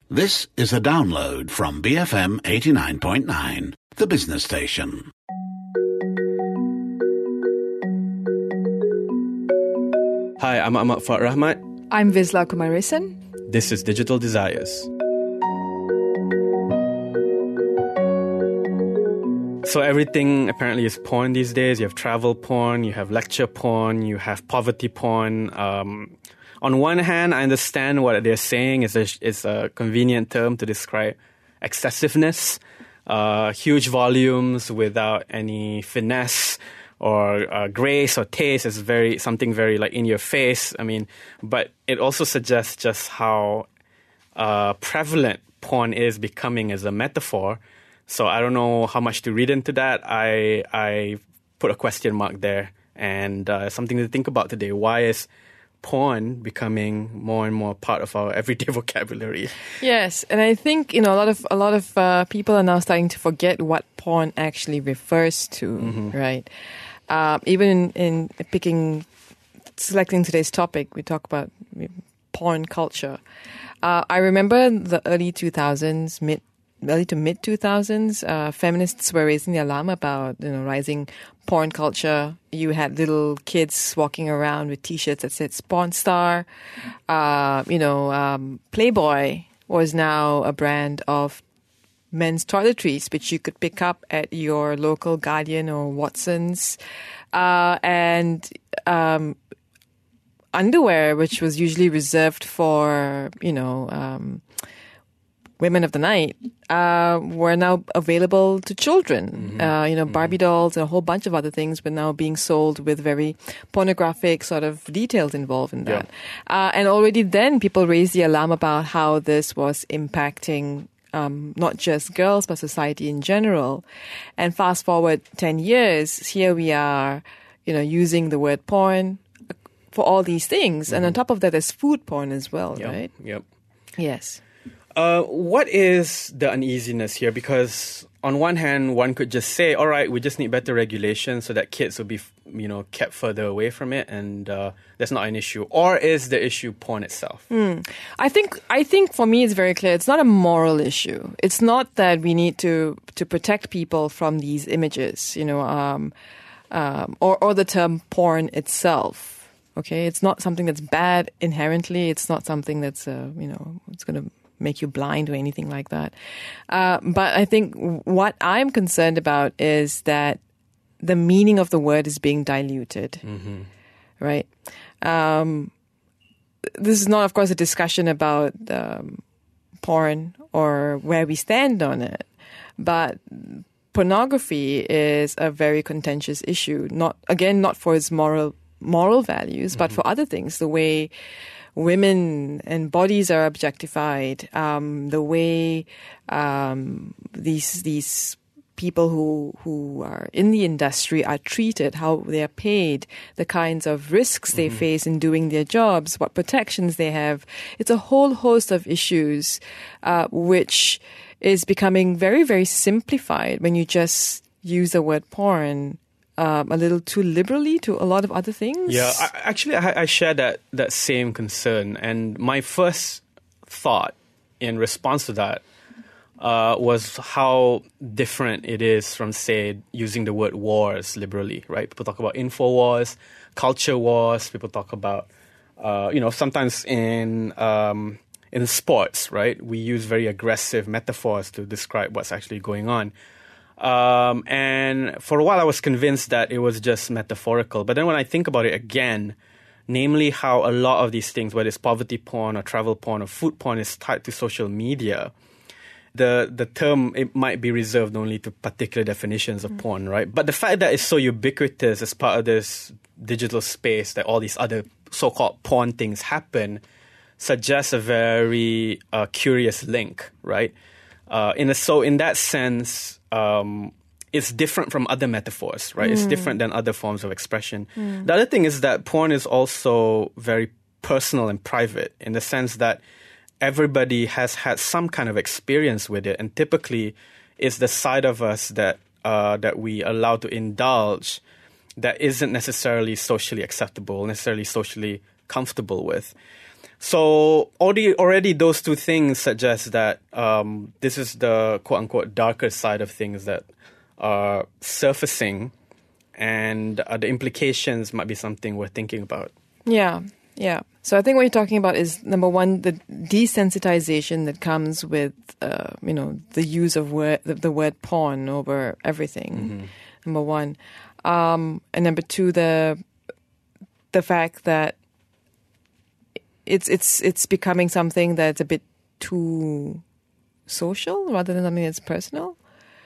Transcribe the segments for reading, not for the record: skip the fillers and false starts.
This is a download from BFM 89.9, the business station. Hi, I'm Ahmad Fuad Rahmat. I'm Vizla Kumarisan. This is Digital Desires. So everything apparently is porn these days. You have travel porn, you have lecture porn, you have poverty porn. On one hand, I understand what they're saying is a convenient term to describe excessiveness, huge volumes without any finesse or grace or taste. Is something very like in your face. I mean, but it also suggests just how prevalent porn is becoming as a metaphor. So I don't know how much to read into that. I put a question mark there, and something to think about today. Why is porn becoming more and more part of our everyday vocabulary? Yes, and I think a lot of people are now starting to forget what porn actually refers to, right? Even in selecting today's topic, we talk about porn culture. I remember the early to mid 2000s, feminists were raising the alarm about rising porn culture. You had little kids walking around with T-shirts that said "Porn Star." Playboy was now a brand of men's toiletries, which you could pick up at your local Guardian or Watson's, and underwear, which was usually reserved for women of the night, were now available to children. Barbie dolls and a whole bunch of other things were now being sold with very pornographic sort of details involved in that. Yeah. And already then people raised the alarm about how this was impacting not just girls, but society in general. And fast forward 10 years, here we are, using the word porn for all these things. And on top of that, there's food porn as well, right? Yep. Yes. What is the uneasiness here? Because on one hand, one could just say, all right, we just need better regulation so that kids will be, kept further away from it, and that's not an issue. Or is the issue porn itself? I think for me, it's very clear. It's not a moral issue. It's not that we need to protect people from these images, or the term porn itself. Okay, it's not something that's bad inherently. It's not something that's it's going to make you blind or anything like that. But I think what I'm concerned about is that the meaning of the word is being diluted, right? This is not, of course, a discussion about porn or where we stand on it, but pornography is a very contentious issue. Not for its moral values, but for other things, the way women and bodies are objectified, the way these people who are in the industry are treated, how they are paid, the kinds of risks they face in doing their jobs, what protections they have. It's a whole host of issues which is becoming very, very simplified when you just use the word porn a little too liberally to a lot of other things. Yeah, I share that same concern. And my first thought in response to that was how different it is from, say, using the word wars liberally, right? People talk about info wars, culture wars. People talk about, sometimes in sports, right? We use very aggressive metaphors to describe what's actually going on. And for a while I was convinced that it was just metaphorical. But then when I think about it again, namely how a lot of these things, whether it's poverty porn or travel porn or food porn, is tied to social media, the term, it might be reserved only to particular definitions of porn, right? But the fact that it's so ubiquitous as part of this digital space, that all these other so-called porn things happen, suggests a very curious link, right? In that sense, it's different from other metaphors, right? It's different than other forms of expression. The other thing is that porn is also very personal and private, in the sense that everybody has had some kind of experience with it, and typically it's the side of us that we allow to indulge that isn't necessarily socially acceptable, necessarily socially comfortable with. So already those two things suggest that this is the quote-unquote darker side of things that are surfacing, and the implications might be something we're thinking about. Yeah. So I think what you're talking about is, number one, the desensitization that comes with, the use of the word porn over everything. Number one, and number two, the fact that it's becoming something that's a bit too social rather than something that's personal.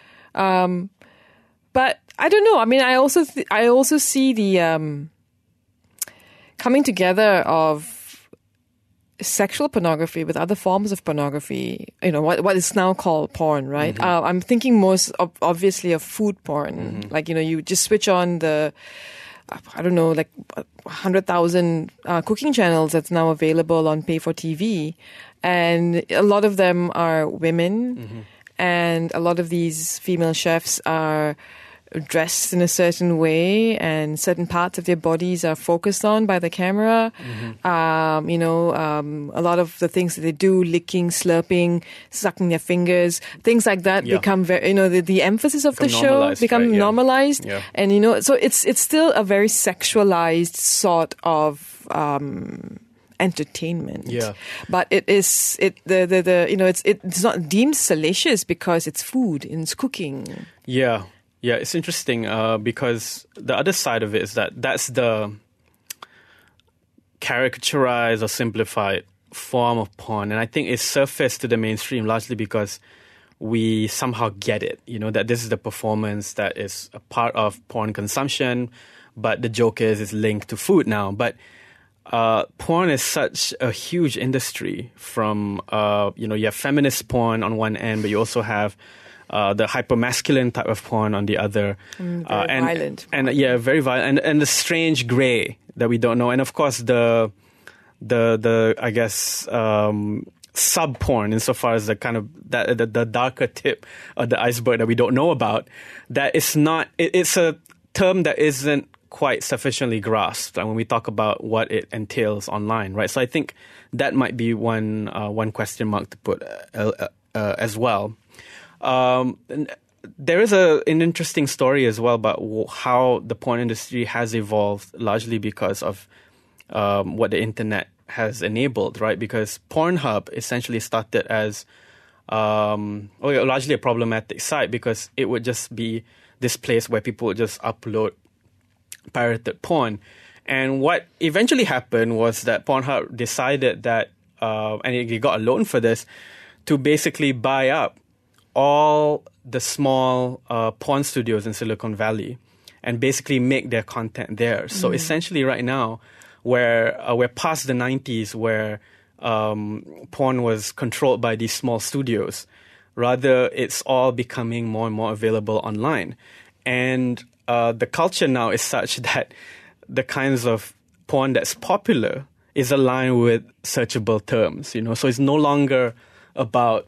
But I don't know. I mean, I also see the coming together of sexual pornography with other forms of pornography. What is now called porn, right? I'm thinking most obviously of food porn. Like, you just switch on the, I don't know, like 100,000 cooking channels that's now available on Pay for TV, and a lot of them are women, and a lot of these female chefs are dressed in a certain way, and certain parts of their bodies are focused on by the camera. A lot of the things that they do, licking, slurping, sucking their fingers, things like that become very, the emphasis of the show become normalized. Yeah. And, so it's still a very sexualized sort of entertainment. Yeah. But it's not deemed salacious because it's food and it's cooking. Yeah. Yeah, it's interesting because the other side of it is that's the caricaturized or simplified form of porn. And I think it's surfaced to the mainstream largely because we somehow get it, that this is the performance that is a part of porn consumption, but the joke is it's linked to food now. But porn is such a huge industry from, you have feminist porn on one end, but you also have the hypermasculine type of porn on the other. Very violent. And very violent. And the strange gray that we don't know. And of course, the I guess, sub porn, insofar as the kind of the darker tip of the iceberg that we don't know about, that it's not, it's a term that isn't quite sufficiently grasped when we talk about what it entails online, right? So I think that might be one question mark to put as well. There is an interesting story as well about how the porn industry has evolved, largely because of what the internet has enabled, right? Because Pornhub essentially started as largely a problematic site because it would just be this place where people would just upload pirated porn. And what eventually happened was that Pornhub decided that, and it got a loan for this, to basically buy up all the small porn studios in Silicon Valley and basically make their content there. So essentially right now, we're past the 90s where porn was controlled by these small studios. Rather, it's all becoming more and more available online. And the culture now is such that the kinds of porn that's popular is aligned with searchable terms, So it's no longer about,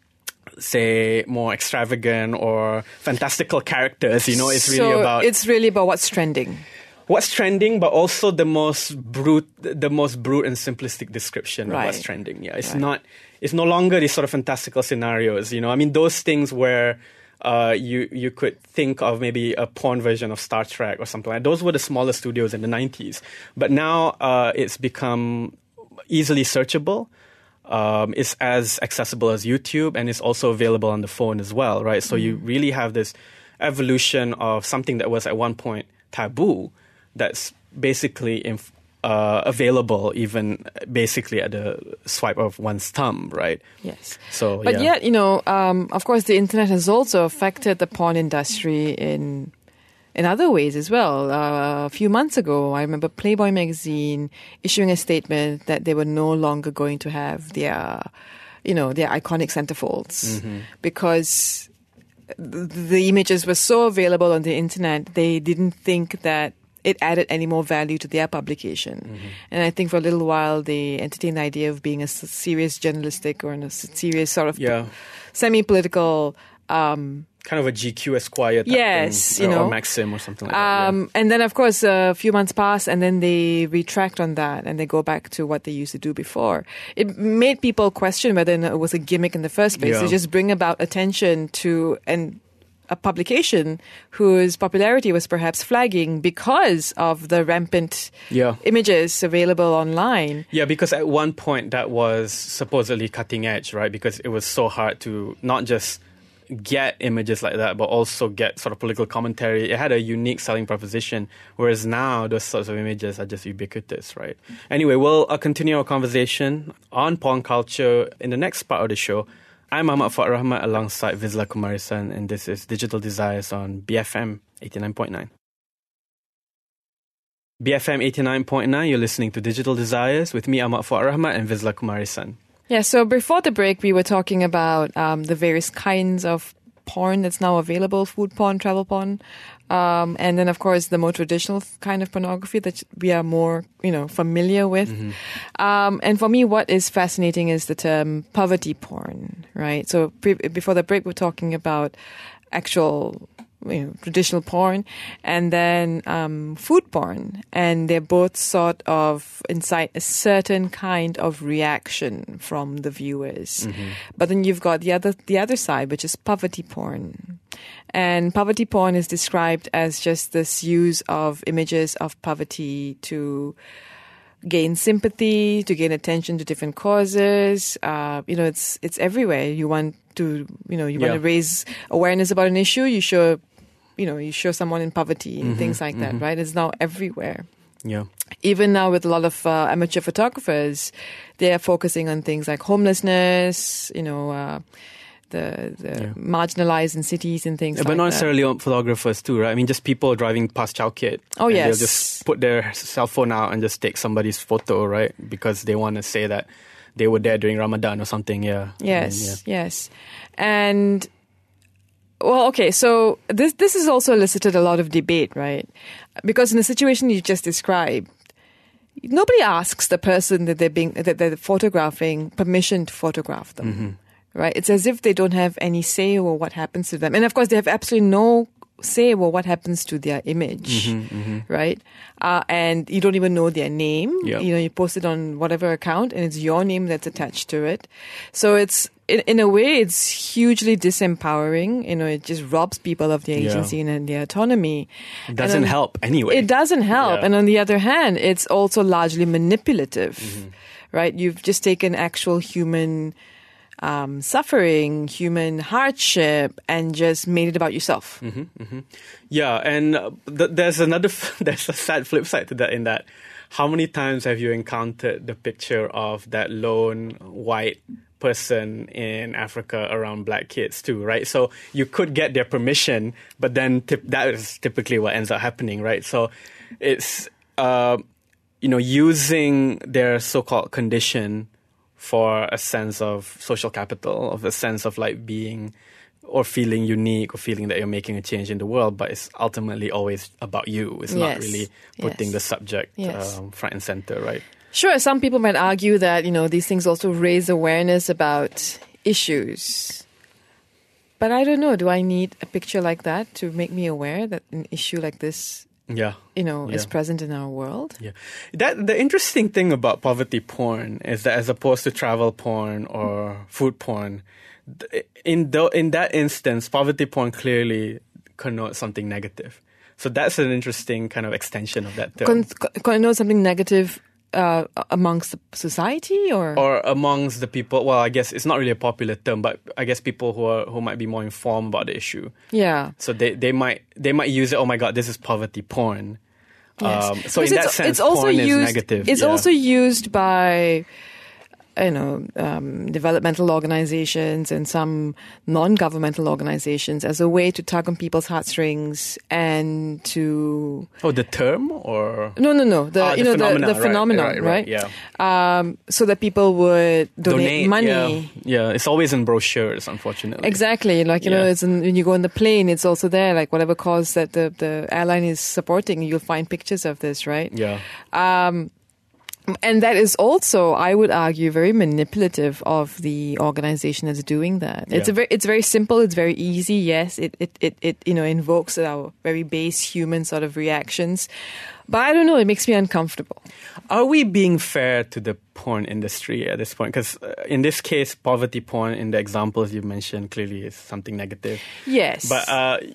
say, more extravagant or fantastical characters, It's really about what's trending. What's trending, but also the most brute and simplistic description of what's trending. Yeah, it's no longer these sort of fantastical scenarios, those things where you could think of maybe a porn version of Star Trek or something like that. Those were the smaller studios in the 90s. But now it's become easily searchable. It's as accessible as YouTube, and it's also available on the phone as well, right? So you really have this evolution of something that was at one point taboo that's basically available even basically at the swipe of one's thumb, right? Yes. So, but yet, of course, the internet has also affected the porn industry in other ways as well. A few months ago, I remember Playboy magazine issuing a statement that they were no longer going to have their iconic centerfolds because the images were so available on the internet, they didn't think that it added any more value to their publication. And I think for a little while, they entertained the idea of being a serious journalistic or a serious sort of semi-political kind of a GQ Esquire type Yes, thing, you know. or Maxim or something like that. Yeah. And then, of course, a few months pass, and then they retract on that, and they go back to what they used to do before. It made people question whether or not it was a gimmick in the first place. Yeah. To just bring about attention to a publication whose popularity was perhaps flagging because of the rampant images available online. Yeah, because at one point that was supposedly cutting edge, right? Because it was so hard to not just get images like that, but also get sort of political commentary. It had a unique selling proposition, whereas now those sorts of images are just ubiquitous, right? Anyway, we'll continue our conversation on porn culture in the next part of the show. I'm Ahmad Fuad Rahmat alongside Vizla Kumarisan, and this is Digital Desires on BFM 89.9. BFM 89.9, you're listening to Digital Desires with me, Ahmad Fuad Rahmat, and Vizla Kumarisan. Yeah, so before the break, we were talking about the various kinds of porn that's now available, food porn, travel porn, and then, of course, the more traditional kind of pornography that we are more, familiar with. And for me, what is fascinating is the term poverty porn, right? So before the break, we're talking about actual traditional porn, and then food porn, and they're both sort of incite a certain kind of reaction from the viewers. But then you've got the other side, which is poverty porn. And poverty porn is described as just this use of images of poverty to gain sympathy, to gain attention to different causes. It's everywhere. You want to raise awareness about an issue. You show someone in poverty and things like that, right? It's now everywhere. Yeah. Even now with a lot of amateur photographers, they are focusing on things like homelessness, the marginalized in cities and things like that. But not necessarily on photographers too, right? I mean, just people driving past Chowkit. Oh, yes. They'll just put their cell phone out and just take somebody's photo, right? Because they want to say that they were there during Ramadan or something, yeah. Yes, yes. And... well, okay, so this has also elicited a lot of debate, right? Because in the situation you just described, nobody asks the person that they're photographing permission to photograph them, right? It's as if they don't have any say over what happens to them. And of course, they have absolutely no say over what happens to their image, right? And you don't even know their name. Yep. You post it on whatever account, and it's your name that's attached to it. So it's... in a way, it's hugely disempowering. It just robs people of their agency and their autonomy. It doesn't help anyway. It doesn't help. Yeah. And on the other hand, it's also largely manipulative, right? You've just taken actual human suffering, human hardship, and just made it about yourself. Yeah, and there's a sad flip side to that, in that how many times have you encountered the picture of that lone white person in Africa around black kids too, right? So you could get their permission, but then that is typically what ends up happening, right? So it's, using their so-called condition for a sense of social capital, of a sense of like being or feeling unique or feeling that you're making a change in the world, but it's ultimately always about you. It's not really putting the subject front and center, right? Sure, some people might argue that, these things also raise awareness about issues. But I don't know, do I need a picture like that to make me aware that an issue like this is present in our world? Yeah. The interesting thing about poverty porn is that as opposed to travel porn or food porn, in that instance, poverty porn clearly connotes something negative. So that's an interesting kind of extension of that term. Connotes something negative amongst the society, or amongst the people. Well, I guess it's not really a popular term, but I guess people who might be more informed about the issue. Yeah. So they might use it. Oh my God, this is poverty porn. Yes. So in that sense, porn is negative. It's also used by developmental organizations and some non-governmental organizations as a way to tug on people's heartstrings and to... Oh, the term or... No. The phenomenon, right? Yeah. So that people would donate money. Yeah, it's always in brochures, unfortunately. Exactly. It's when you go on the plane, it's also there, like whatever cause that the airline is supporting, you'll find pictures of this, right? Yeah. And that is also, I would argue, very manipulative of the organization that's doing that. Yeah. It's very simple. It's very easy. Yes, it invokes our very base human sort of reactions. But I don't know. It makes me uncomfortable. Are we being fair to the porn industry at this point? Because in this case, poverty porn, in the examples you mentioned, clearly is something negative. Yes. But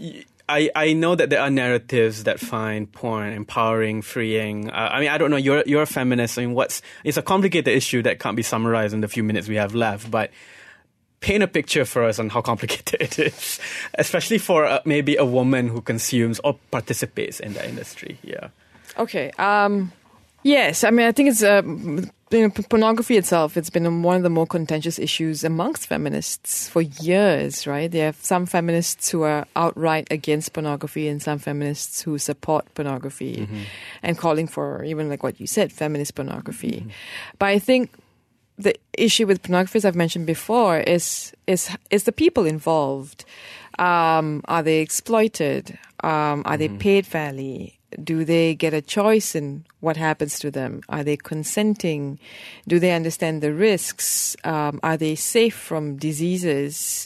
I know that there are narratives that find porn empowering, freeing. I don't know. You're a feminist. It's a complicated issue that can't be summarized in the few minutes we have left. But paint a picture for us on how complicated it is, especially for maybe a woman who consumes or participates in the industry. Yeah. Okay. Yes. I mean, I think it's pornography itself. It's been one of the more contentious issues amongst feminists for years, right? There are some feminists who are outright against pornography and some feminists who support pornography and calling for, even like what you said, feminist pornography. But I think the issue with pornography, as I've mentioned before, is the people involved. Are they exploited? Are they paid fairly? Do they get a choice in what happens to them? Are they consenting? Do they understand the risks? Are they safe from diseases?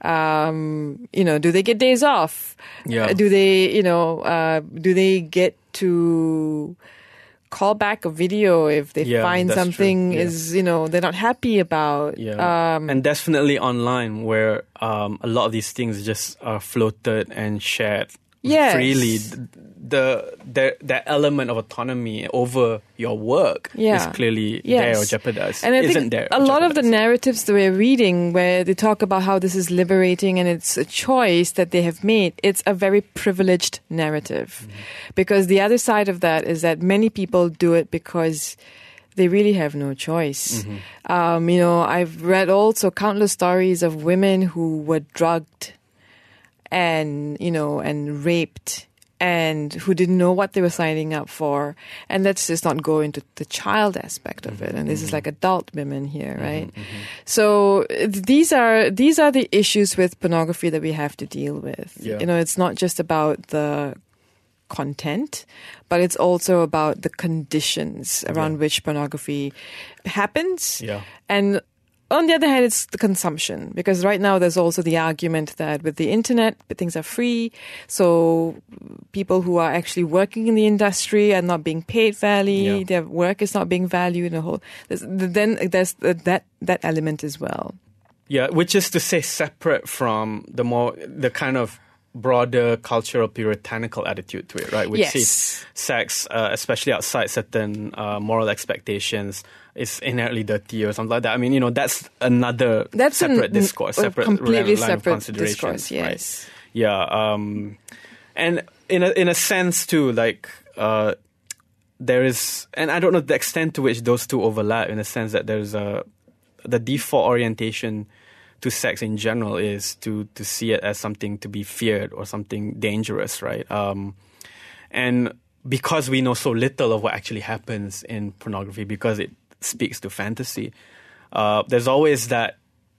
Do they get days off? Yeah. Do they get to call back a video if they find something they're not happy about? Yeah. And definitely online, where a lot of these things just are floated and shared freely. The element of autonomy over your work is clearly there or jeopardized. And I think a lot of the narratives that we're reading, where they talk about how this is liberating and it's a choice that they have made, it's a very privileged narrative. Because the other side of that is that many people do it because they really have no choice. I've read also countless stories of women who were drugged and raped, and who didn't know what they were signing up for. And let's just not go into the child aspect of it. And this is like adult women here, right? So these are the issues with pornography that we have to deal with. Yeah. It's not just about the content, but it's also about the conditions around which pornography happens. Yeah. And on the other hand, it's the consumption, because right now there's also the argument that with the internet, things are free. So people who are actually working in the industry are not being paid fairly. Their work is not being valued. Then there's that element as well. Yeah, which is to say separate from the kind of broader cultural puritanical attitude to it, right? Which sees sex, especially outside certain moral expectations, is inherently dirty or something like that. I mean, that's another separate discourse, completely separate discourse. Yes. Right? Yeah. And in a sense too, like there is, and I don't know the extent to which those two overlap, in the sense that there's the default orientation to sex in general is to see it as something to be feared or something dangerous, right? And because we know so little of what actually happens in pornography, because it speaks to fantasy, there's always that,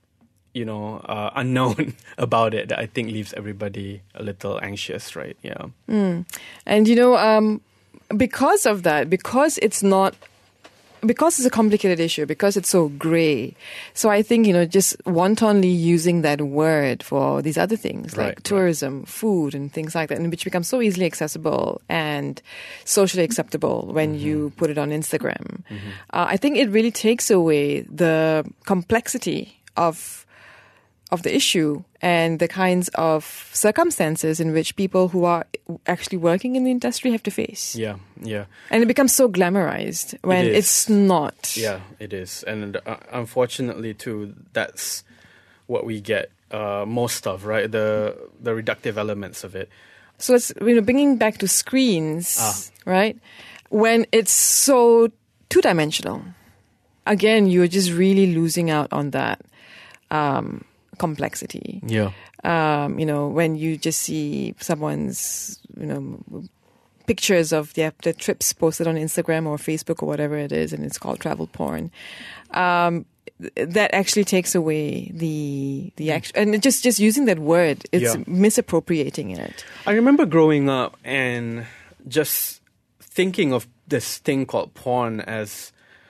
unknown about it that I think leaves everybody a little anxious, right? Yeah. And, because of that, because it's a complicated issue, because it's so gray. So I think, just wantonly using that word for these other things like tourism, food and things like that, and which become so easily accessible and socially acceptable when you put it on Instagram. I think it really takes away the complexity of the issue and the kinds of circumstances in which people who are actually working in the industry have to face. Yeah. And it becomes so glamorized when it's not. Yeah, it is. And unfortunately, too, that's what we get most of, right? The reductive elements of it. So it's, bringing back to screens, right? When it's so two-dimensional, again, you're just really losing out on that complexity. Yeah. When you just see someone's, pictures of their trips posted on Instagram or Facebook or whatever it is, and it's called travel porn, that actually takes away the action. And just using that word, it's misappropriating it. I remember growing up and just thinking of this thing called porn as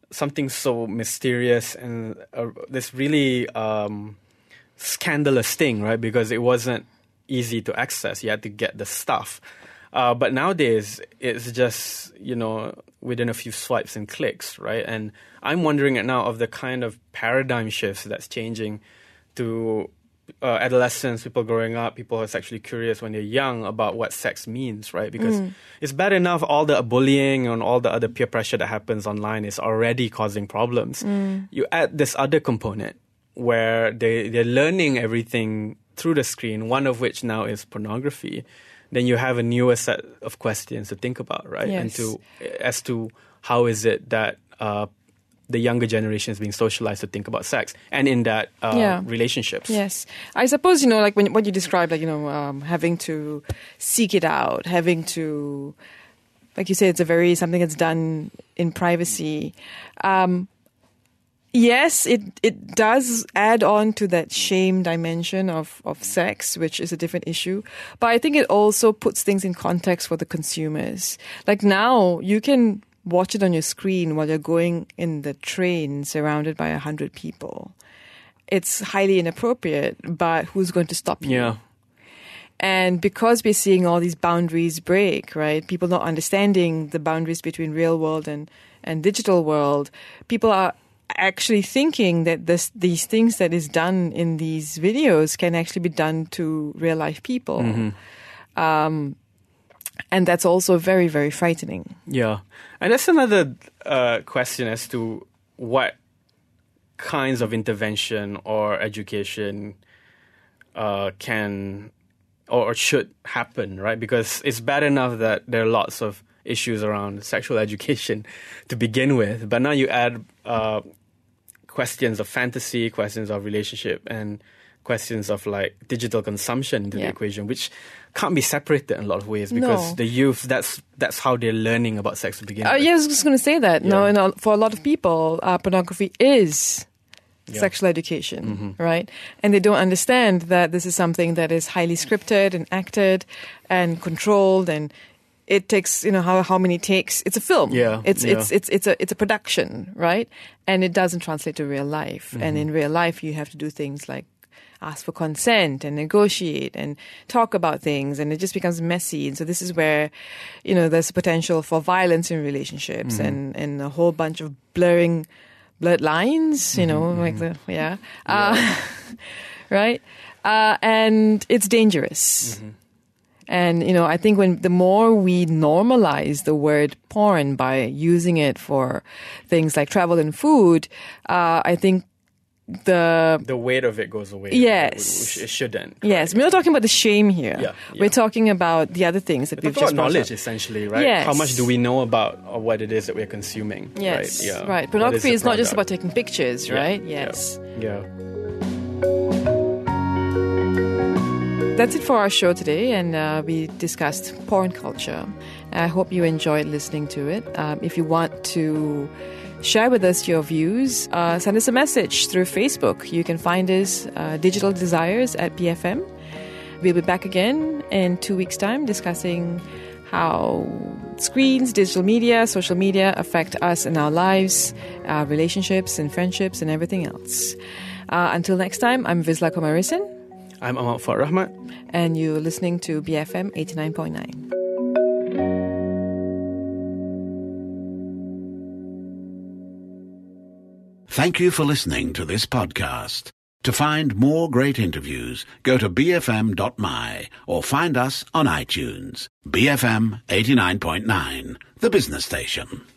something so mysterious and this really scandalous thing, right? Because it wasn't easy to access. You had to get the stuff. But nowadays, it's just, within a few swipes and clicks, right? And I'm wondering now of the kind of paradigm shifts that's changing to adolescents, people growing up, people who are sexually curious when they're young about what sex means, right? Because it's bad enough all the bullying and all the other peer pressure that happens online is already causing problems. You add this other component where they're learning everything through the screen, one of which now is pornography. Then you have a newer set of questions to think about, right? Yes. And as to how is it that the younger generation is being socialized to think about sex and in that relationships. Yes. I suppose, like what you described, having to seek it out, having to, like you say, it's something that's done in privacy. Yes, it does add on to that shame dimension of sex, which is a different issue. But I think it also puts things in context for the consumers. Like now, you can watch it on your screen while you're going in the train surrounded by 100 people. It's highly inappropriate, but who's going to stop you? Yeah. And because we're seeing all these boundaries break, right? People not understanding the boundaries between real world and digital world, people are actually thinking that these things that is done in these videos can actually be done to real life people. And that's also very, very frightening. Yeah. And that's another question as to what kinds of intervention or education can or should happen, right? Because it's bad enough that there are lots of issues around sexual education to begin with. But now you add questions of fantasy, questions of relationship, and questions of like digital consumption into the equation, which can't be separated in a lot of ways because the youth, that's how they're learning about sex to begin with. Yeah, I was just going to say that. Yeah. No, for a lot of people, pornography is sexual education, right? And they don't understand that this is something that is highly scripted and acted and controlled, and it takes, how many takes. It's a film. Yeah. It's a production, right? And it doesn't translate to real life. And in real life, you have to do things like ask for consent and negotiate and talk about things, and it just becomes messy. And so this is where, there's potential for violence in relationships and a whole bunch of blurred lines, right? And it's dangerous. And, I think the more we normalize the word porn by using it for things like travel and food, I think the weight of it goes away. Yes. It shouldn't. Correct? Yes. We're not talking about the shame here. Yeah. We're talking about the other things that we've just brought knowledge, up. essentially, right? Yes. How much do we know about what it is that we're consuming? Yes. Right. Yeah. Right. Pornography is not just about taking pictures, right? Yes. Yeah. That's it for our show today, and we discussed porn culture. I hope you enjoyed listening to it. If you want to share with us your views, send us a message through Facebook. You can find us Digital Desires at BFM. We'll be back again in 2 weeks' time discussing how screens, digital media, social media affect us in our lives, our relationships and friendships and everything else. Until next time, I'm Vizla Komarisan. I'm Ahmad Fuad Rahmat. And you're listening to BFM 89.9. Thank you for listening to this podcast. To find more great interviews, go to bfm.my or find us on iTunes. BFM 89.9, the business station.